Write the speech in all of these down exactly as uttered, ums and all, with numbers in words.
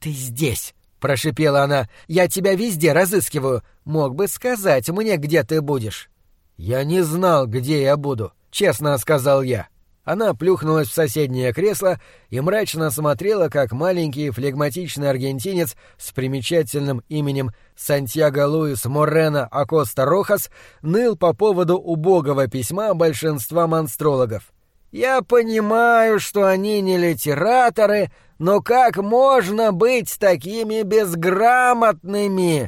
ты здесь?» — прошипела она. «Я тебя везде разыскиваю. Мог бы сказать мне, где ты будешь». «Я не знал, где я буду», — честно сказал я. Она плюхнулась в соседнее кресло и мрачно смотрела, как маленький флегматичный аргентинец с примечательным именем Сантьяго Луис Морено Акоста Рохас ныл по поводу убогого письма большинства монстрологов. «Я понимаю, что они не литераторы, но как можно быть такими безграмотными?»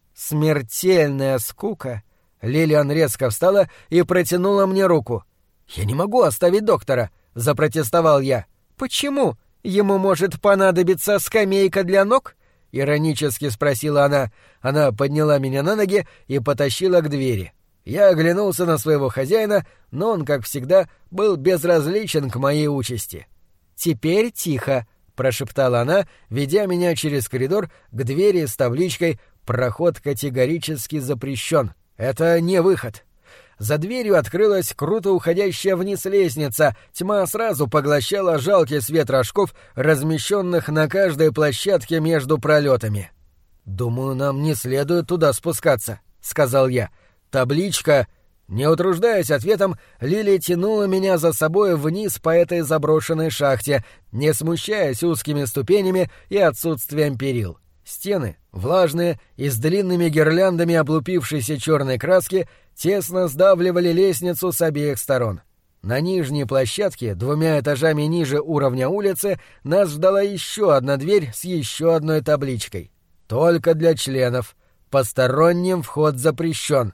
Смертельная скука. Лилиан резко встала и протянула мне руку. «Я не могу оставить доктора», — запротестовал я. «Почему? Ему может понадобиться скамейка для ног?» — иронически спросила она. Она подняла меня на ноги и потащила к двери. Я оглянулся на своего хозяина, но он, как всегда, был безразличен к моей участи. «Теперь тихо», — прошептала она, ведя меня через коридор к двери с табличкой «Проход категорически запрещен». «Это не выход». За дверью открылась круто уходящая вниз лестница, тьма сразу поглощала жалкий свет рожков, размещенных на каждой площадке между пролетами. «Думаю, нам не следует туда спускаться», — сказал я. «Табличка...» Не утруждаясь ответом, Лили тянула меня за собой вниз по этой заброшенной шахте, не смущаясь узкими ступенями и отсутствием перил. Стены, влажные и с длинными гирляндами облупившейся черной краски, тесно сдавливали лестницу с обеих сторон. На нижней площадке, двумя этажами ниже уровня улицы, нас ждала еще одна дверь с еще одной табличкой. «Только для членов. Посторонним вход запрещен».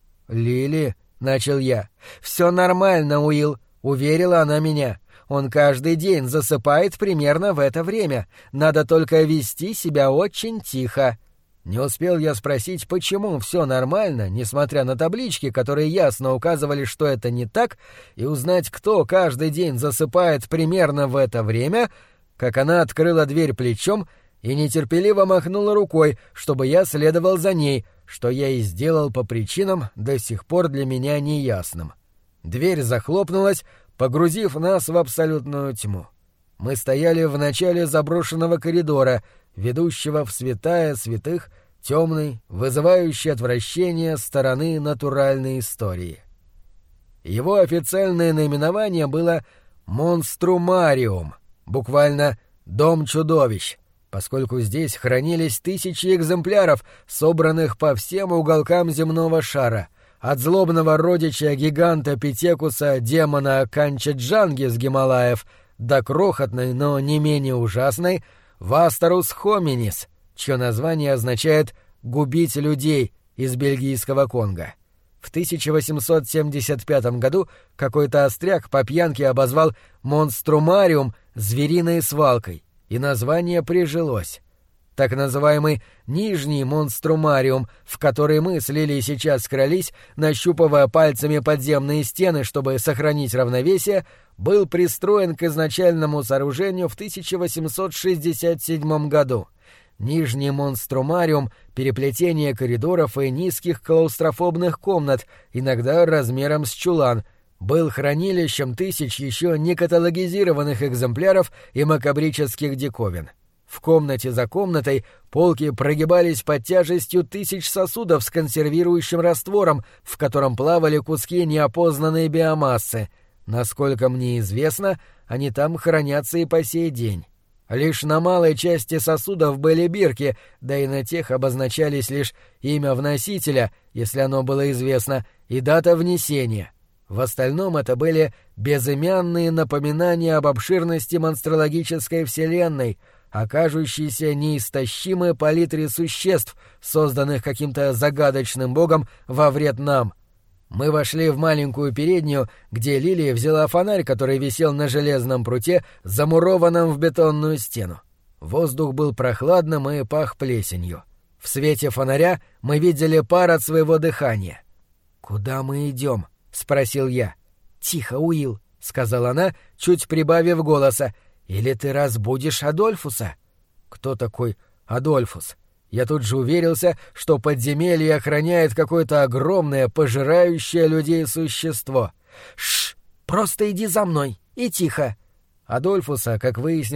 «Лили», — начал я. «Все нормально, Уилл», — уверила она меня. «Он каждый день засыпает примерно в это время. Надо только вести себя очень тихо». Не успел я спросить, почему все нормально, несмотря на таблички, которые ясно указывали, что это не так, и узнать, кто каждый день засыпает примерно в это время, как она открыла дверь плечом и нетерпеливо махнула рукой, чтобы я следовал за ней, что я и сделал по причинам, до сих пор для меня неясным. Дверь захлопнулась, погрузив нас в абсолютную тьму. Мы стояли в начале заброшенного коридора, ведущего в святая святых, темной, вызывающей отвращение стороны натуральной истории. Его официальное наименование было «Монструмариум», буквально «Дом чудовищ», поскольку здесь хранились тысячи экземпляров, собранных по всем уголкам земного шара, от злобного родича гиганта Питекуса демона Канчеджанги с Гималаев до крохотной, но не менее ужасной Вастерус Хоминис, чье название означает «губить людей» из бельгийского Конго. В тысяча восемьсот семьдесят пятом году какой-то остряк по пьянке обозвал «Монструмариум» звериной свалкой, и название прижилось. Так называемый «Нижний Монструмариум», в который мы с Лилией сейчас крались, нащупывая пальцами подземные стены, чтобы сохранить равновесие, был пристроен к изначальному сооружению в тысяча восемьсот шестьдесят седьмом году. Нижний Монструмариум — переплетение коридоров и низких клаустрофобных комнат, иногда размером с чулан, был хранилищем тысяч еще не каталогизированных экземпляров и макабрических диковин. В комнате за комнатой полки прогибались под тяжестью тысяч сосудов с консервирующим раствором, в котором плавали куски неопознанной биомассы. Насколько мне известно, они там хранятся и по сей день. Лишь на малой части сосудов были бирки, да и на тех обозначались лишь имя вносителя, если оно было известно, и дата внесения. В остальном это были безымянные напоминания об обширности монстрологической вселенной, окажущейся неистощимой палитре существ, созданных каким-то загадочным богом во вред нам. Мы вошли в маленькую переднюю, где Лилия взяла фонарь, который висел на железном пруте, замурованном в бетонную стену. Воздух был прохладным и пах плесенью. В свете фонаря мы видели пар от своего дыхания. «Куда мы идем?» — спросил я. «Тихо, Уилл», — сказала она, чуть прибавив голоса. «Или ты разбудишь Адольфуса?» «Кто такой Адольфус?» Я тут же уверился, что подземелье охраняет какое-то огромное, пожирающее людей существо. «Шш! Просто иди за мной! И тихо!» Адольфуса, как выяснилось,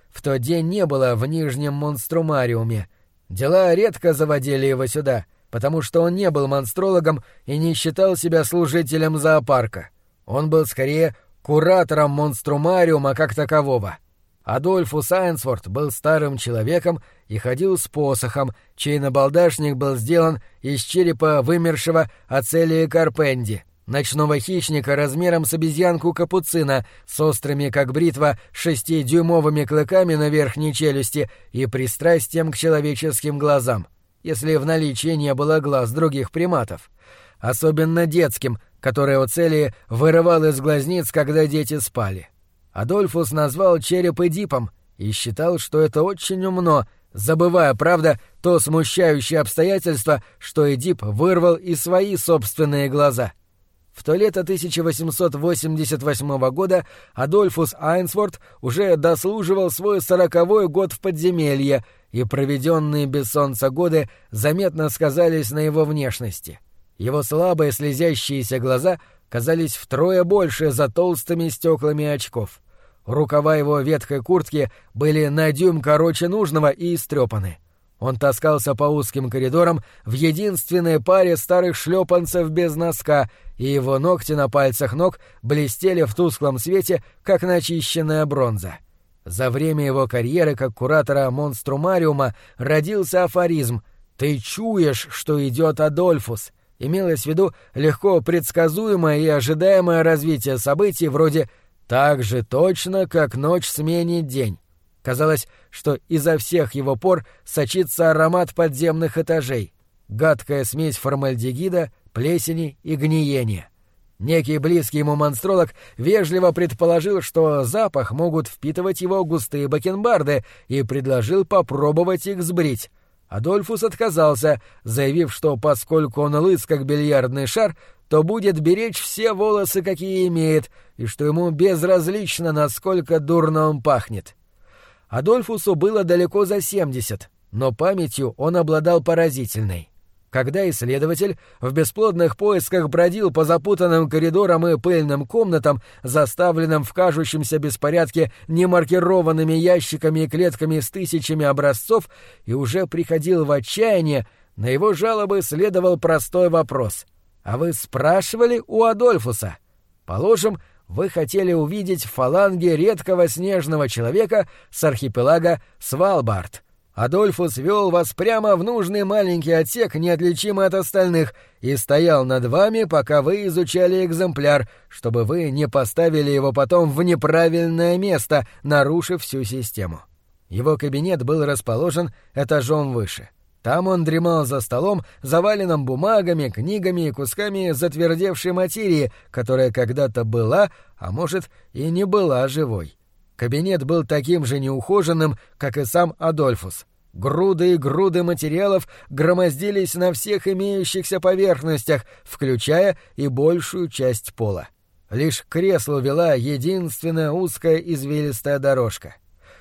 в тот день не было в Нижнем Монструмариуме. Дела редко заводили его сюда, потому что он не был монстрологом и не считал себя служителем зоопарка. Он был скорее куратором Монструмариума как такового. Адольфус Айнсворт был старым человеком и ходил с посохом, чей набалдашник был сделан из черепа вымершего Ацелия Карпенди, ночного хищника размером с обезьянку капуцина, с острыми, как бритва, шестидюймовыми клыками на верхней челюсти и пристрастием к человеческим глазам, если в наличии не было глаз других приматов. Особенно детским, которые Оцелии вырывал из глазниц, когда дети спали. Адольфус назвал череп Эдипом и считал, что это очень умно, забывая, правда, то смущающее обстоятельство, что Эдип вырвал и свои собственные глаза. В то лето тысяча восемьсот восемьдесят восьмого года Адольфус Айнсворт уже дослуживал свой сороковой год в подземелье, и проведенные без солнца годы заметно сказались на его внешности. Его слабые слезящиеся глаза казались втрое больше за толстыми стеклами очков. Рукава его ветхой куртки были на дюйм короче нужного и истрепаны. Он таскался по узким коридорам в единственной паре старых шлепанцев без носка, и его ногти на пальцах ног блестели в тусклом свете, как начищенная бронза. За время его карьеры как куратора Монструмариума родился афоризм «Ты чуешь, что идет Адольфус». Имелось в виду легко предсказуемое и ожидаемое развитие событий вроде «так же точно, как ночь сменит день». Казалось, что изо всех его пор сочится аромат подземных этажей, гадкая смесь формальдегида, плесени и гниения. Некий близкий ему монстролог вежливо предположил, что запах могут впитывать его густые бакенбарды, и предложил попробовать их сбрить. Адольфус отказался, заявив, что поскольку он лыс как бильярдный шар, то будет беречь все волосы, какие имеет, и что ему безразлично, насколько дурно он пахнет. Адольфусу было далеко за семьдесят, но памятью он обладал поразительной. Когда исследователь в бесплодных поисках бродил по запутанным коридорам и пыльным комнатам, заставленным в кажущемся беспорядке немаркированными ящиками и клетками с тысячами образцов, и уже приходил в отчаяние, на его жалобы следовал простой вопрос. «А вы спрашивали у Адольфуса?» Положим, вы хотели увидеть фаланги редкого снежного человека с архипелага Свалбард. Адольфус вел вас прямо в нужный маленький отсек, неотличимый от остальных, и стоял над вами, пока вы изучали экземпляр, чтобы вы не поставили его потом в неправильное место, нарушив всю систему. Его кабинет был расположен этажом выше. Там он дремал за столом, заваленным бумагами, книгами и кусками затвердевшей материи, которая когда-то была, а может и не была живой. Кабинет был таким же неухоженным, как и сам Адольфус. Груды и груды материалов громоздились на всех имеющихся поверхностях, включая и большую часть пола. Лишь к креслу вела единственная узкая извилистая дорожка.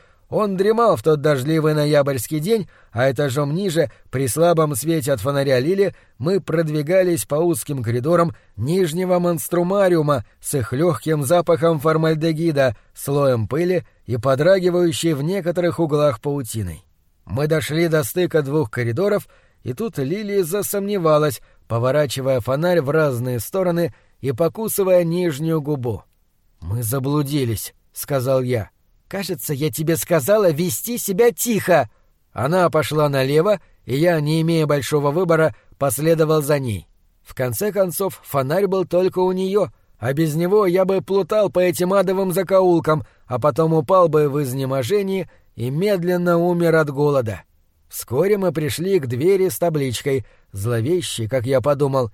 Он дремал в тот дождливый ноябрьский день, а этажом ниже, при слабом свете от фонаря Лили, мы продвигались по узким коридорам Нижнего Монструмариума с их легким запахом формальдегида, слоем пыли и подрагивающей в некоторых углах паутиной. Мы дошли до стыка двух коридоров, и тут Лили засомневалась, поворачивая фонарь в разные стороны и покусывая нижнюю губу. «Мы заблудились», — сказал я. «Кажется, я тебе сказала вести себя тихо!» Она пошла налево, и я, не имея большого выбора, последовал за ней. В конце концов, фонарь был только у нее, а без него я бы плутал по этим адовым закоулкам, а потом упал бы в изнеможении и медленно умер от голода. Вскоре мы пришли к двери с табличкой, зловещей, как я подумал,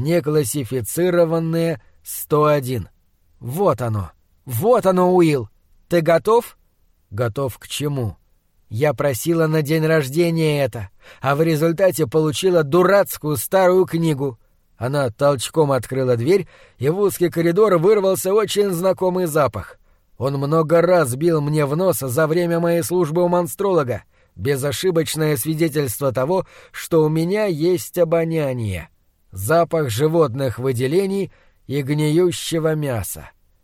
«Неклассифицированные сто один». Вот оно, вот оно, Уилл! Ты готов? Готов к чему? Я просила на день рождения это, а в результате получила дурацкую старую книгу. Она толчком открыла дверь, и в узкий коридор вырвался очень знакомый запах. Он много раз бил мне в нос за время моей службы у монстролога. Безошибочное свидетельство того, что у меня есть обоняние. Запах животных выделений и гниющего мяса.